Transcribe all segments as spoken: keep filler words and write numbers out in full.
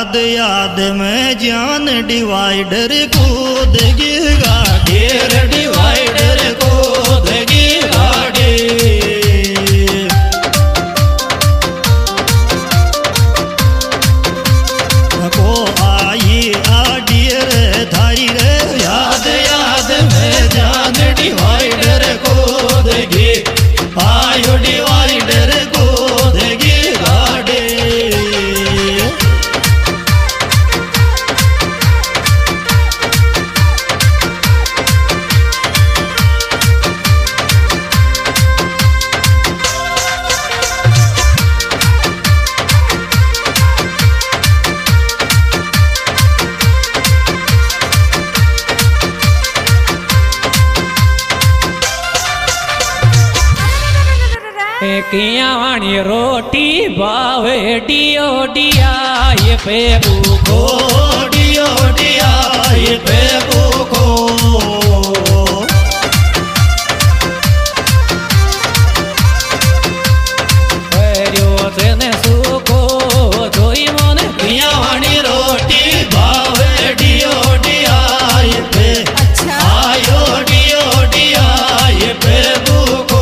याद याद में जान डिवाइडर कूद गी गाड़ी रे डिवाइडर कूद गी गाड़ी को आई आड़ी रे थारी रे याद याद में जान डिवाइडर कूद गी आयो डिवाइडर कूद गी गाड़ी किया वाणी रोटी बावे डियो डिया ये पे भूखो डियो डिया ये पे भूखो परियो तेने सुखो जोई मन किया वाणी रोटी बावे डियो डिया ये पे अच्छा आयो डियो डिया ये पे भूखो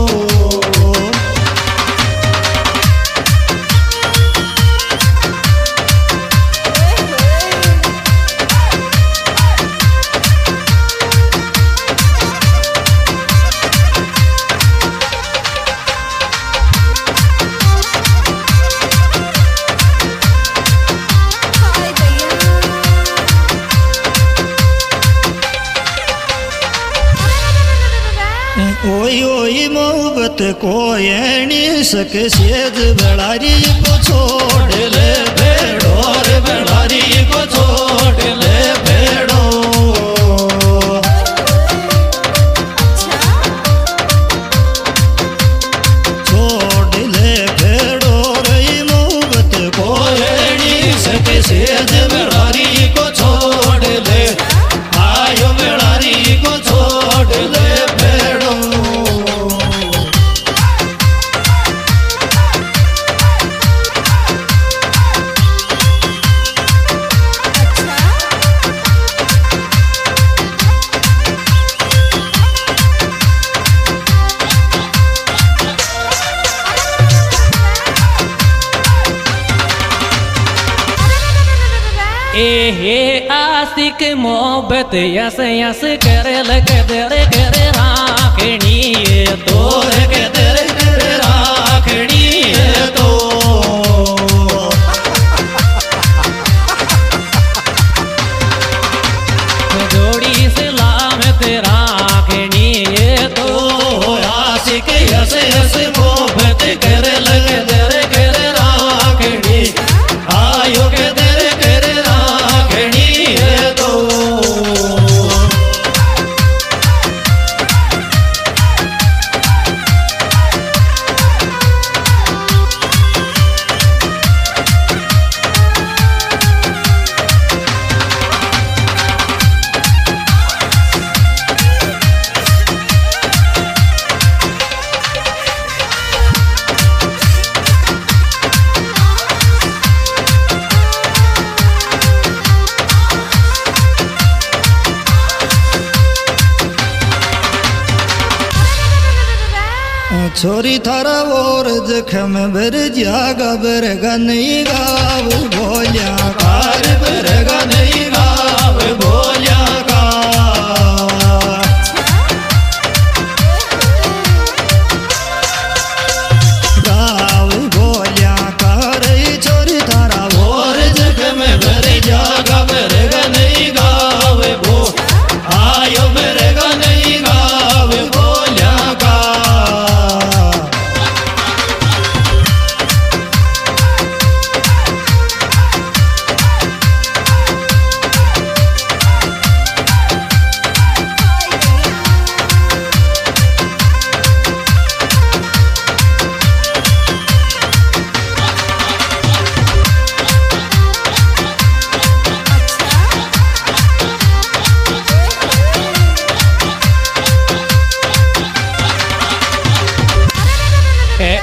ओई ओई मोहब्बत को एनी सके सेज बेड़ारी को छोड़ ले भेड़ो रे बेड़ारी को छोड़ ले भेड़ो छोड़ ले भेड़ो रे मोहब्बत को एनी सके सेज बेड़ारी को छोड़ ले आयो बेड़ारी को छोड़ ले भेड़ो ए हे आशिक मोहब्बत यस यस करे लगे तेरे करे राखनी ये तो के तेरे तेरे राखड़ी है तो जोड़ी सलाम तेरा राखनी ये तो आशिक यस यस मोहब्बत करे लगे तेरे करे राखड़ी आयो के तेरे करे राखड़ी है तो छोरी थारा और जखम भर जागा बरगा नहीं गाव बोलिया कार बरगा नहीं गाव बोलिया का गाव बोलिया कार छोरी थारा और जखम भर जागा बरगा नहीं गाव बो आयो बरगा नहीं गाव बोलिया का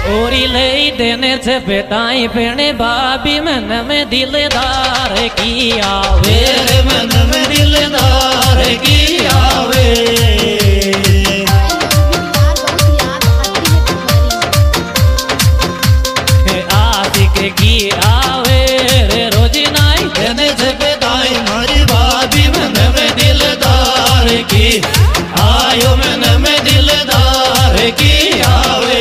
ओरी ले देने से बेटाई पेने बाबी मन में दिलदार की आवे मन में दिलदार की आवे आशिक की आवे रे रोज नाई देने से बेटाई मारी बाबी मन में दिलदार की आयो मन में दिलदार की आवे।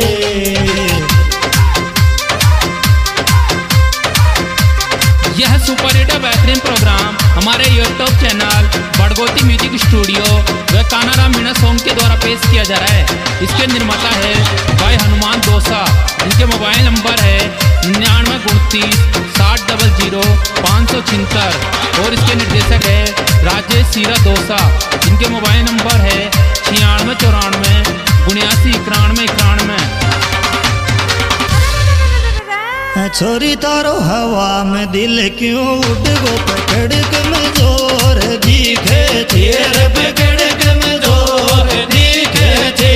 यह सुपर हिट बेहतरीन प्रोग्राम हमारे YouTube channel Badgoti music studio व कानाराम मीणा सॉन्ग के द्वारा पेश किया जा रहा है। इसके निर्माता है भाई हनुमान दोसा। इनके मोबाइल नंबर है निन्यानवे उनतीस साठ डबल जीरो पाँच सौ छिहत्तर और इसके निर्देशक है राजेश सीरा दोसा। इनके मोबाइल नंबर है छियानवे चौरानवे उन्यासी इक्यानवे इक्यानवे। छोरी तारो हवा में दिल क्यों उड़ गो पकड़क में जोर दिखे तेर पकड़क में जोर दिखे थे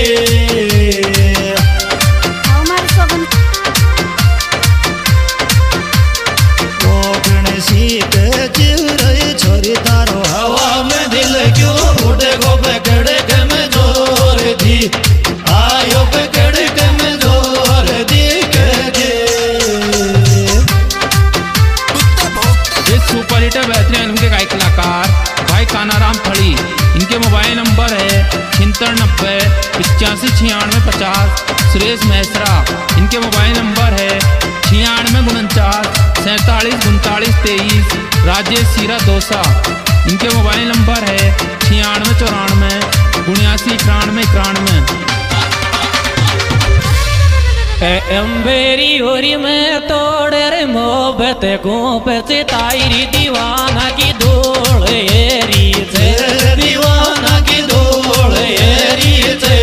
सीख चिर छोरी तारो हवा में दिल क्यों उड़ गो पकड़क में जोर दी आयो पकड़क में जोर दिखे थे। सुपर हिट बेहतरीन फिल्म के गायक कलाकार भाई कानाराम थड़ी। इनके मोबाइल नंबर है छिहत्तर नब्बे पचासी छियानवे पचास। सुरेश महेश्वरा। इनके मोबाइल नंबर है छियानवे उनचास सैंतालीस उनतालीस तेईस। राजेश सीरा दोसा। इनके मोबाइल नंबर है छियानवे चौरानवे उन्यासी इक्यानवे इक्यानवे। अम्बेरी ओरी में तोड़ रे मोहब्बत को पे तायरी दीवाना की धूल एरी से दीवाना की धूल एरी से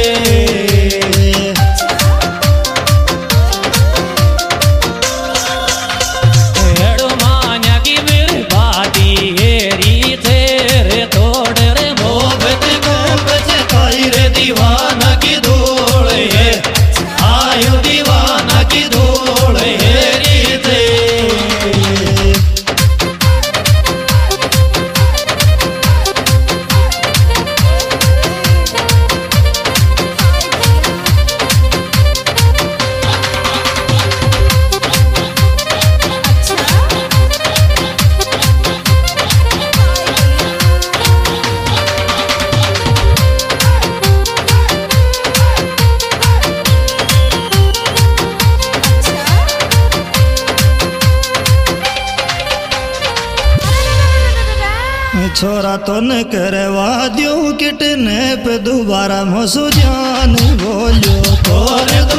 मान्या की बर्बादी एरी से रे तोड़ रे मोहब्बत को पे तायरी दीवाना की धूल है आयु दीवाना की धूल हेरी थे। छोरा तो न करवा दूं किटने पे दोबारा मोसू जान बोलो तोरे